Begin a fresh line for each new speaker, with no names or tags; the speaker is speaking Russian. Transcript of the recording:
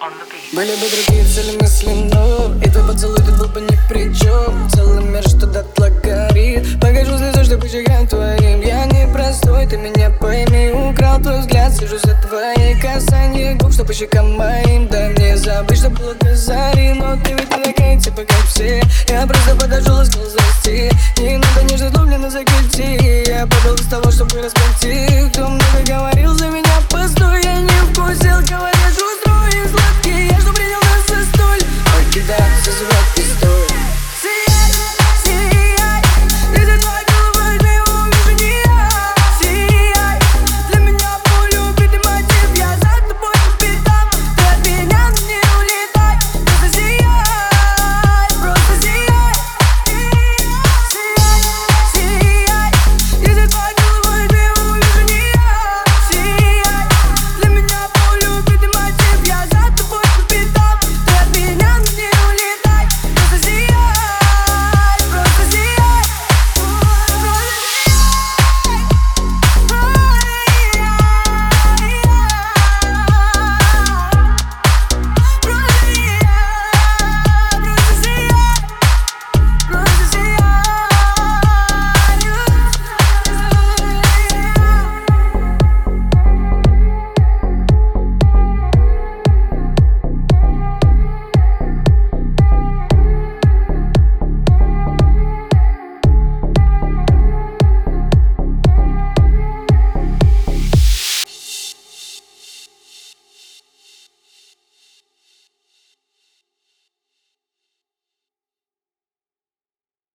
Были бы другие цели мысли, но и твой поцелуй тут был бы ни при чем. Целый мир, что дотла горит. Покажу слезы, что почекаем твоим. Я не простой, ты меня пойми. Украл твой взгляд, сижу за твои касания губ, что по щекам моим. Дай мне забыть, что было до зари. Но ты ведь не такая, типа как все. Я просто подожду, ласкал зайти. Не надо нежно, но мне на закрути. Я подал из того, чтобы распойти. Кто много говорил за меня, постой, я не вкусил, говорил.